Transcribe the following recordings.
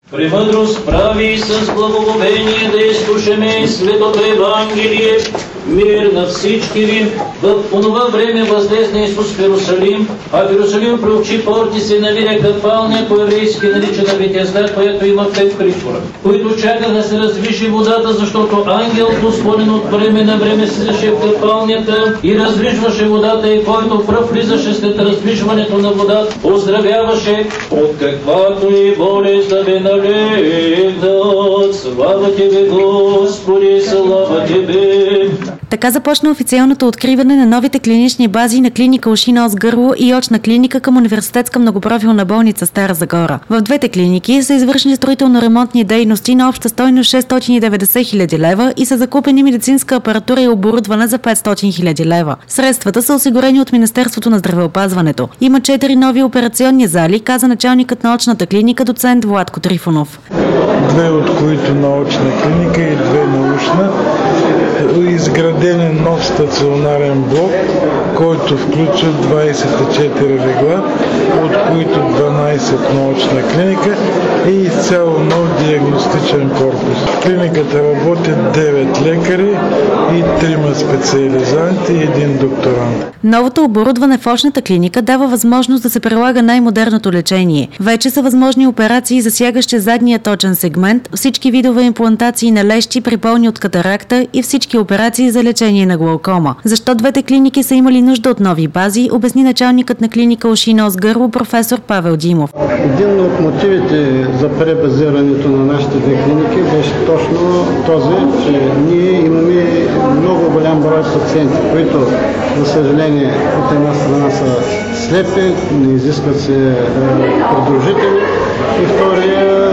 Премъдрост прави с благоговение да изслушаме Светото Евангелие. Мир на всички ви. В онова време възлезна Исус в Иерусалим, а в Иерусалим преочи порти се навиря капалня, по-еврейски наричана Бетесда, която има 5 притвора, които чакаха да се раздвижи водата, защото ангел Господен от време на време слизаше в капалнята и раздвижваше водата, и който пръв влизаше след раздвижването на водата, оздравяваше от каквато и болест да бе налегнат. Слава Тебе, Господи, слава Тебе! Така започна официалното откриване на новите клинични бази на клиника Уши, нос, гърло и очна клиника към Университетска многопрофилна болница Стара Загора. В двете клиники са извършени строително-ремонтни дейности на обща стойност 690 хиляди лева и са закупени медицинска апаратура и оборудване за 500 хиляди лева. Средствата са осигурени от Министерството на здравеопазването. Има 4 нови операционни зали, каза началникът на очната клиника доцент Владко Трифонов. 2 от които на очна клиника и 2 научна. Изграден е нов стационарен блок, който включва 24 легла, от които 12 на очна клиника и изцяло нов диагностичен корпус. В клиниката работят 9 лекари и 3 специализанти и 1 докторант. Новото оборудване в очната клиника дава възможност да се прилага най-модерното лечение. Вече са възможни операции, засягащи задния точен сегмент, всички видове имплантации на лещи при болни от катаракта и всички операции за лечение на глаукома. Защо двете клиники са имали нужда от нови бази, обясни началникът на клиника Уши, нос, гърло професор Павел Димов. Един от мотивите за пребазирането на нашите две клиники беше точно този, че ние имаме много голям брой пациенти, които, за съжаление, от една страна са слепи, не изискват се придружители, и втория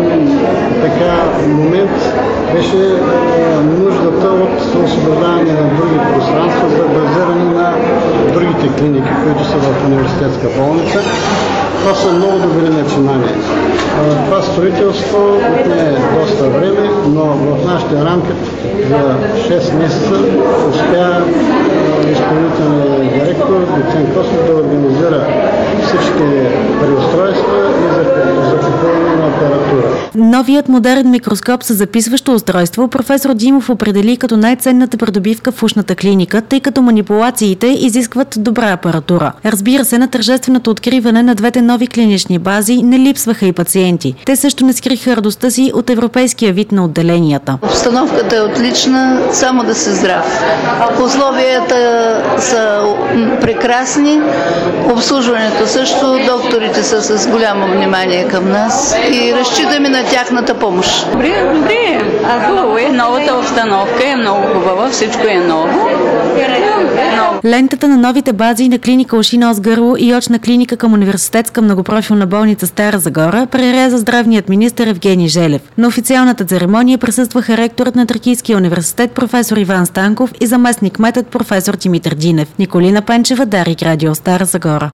момент беше нуждата от освобождаване на други пространства за базиране на другите клиники, които са в университетска болница. Това са много добри начинания. Това строителство отне доста време, но в нашите рамки за 6 месеца успя изпълнителният директор доцент Косов да организира всички преустройства и закупуване на апаратура. Новият модерен микроскоп с записващо устройство професор Димов определи като най-ценната придобивка в ушната клиника, тъй като манипулациите изискват добра апаратура. Разбира се, на тържественото откриване на двете нови клинични бази не липсваха и пациенти. Те също не скриха радостта си от европейския вид на отделенията. Обстановката е отлична, само да се здрав. Условията са прекрасни, обслужването също, докторите са с голямо внимание към нас и разчитаме на тяхната помощ. Добре, хубаво е, новата обстановка е много хубава, всичко е ново. Лентата на новите бази на клиника Уши, нос, гърло и очна клиника към Университетска многопрофилна болница Стара Загора преряза здравният министър Евгений Желев. На официалната церемония присъстваха ректорът на Тракийския университет професор Иван Станков и заместник-кметът професор Димитър Динев. Николина Пенчева, Дарик Радио, Стара Загора.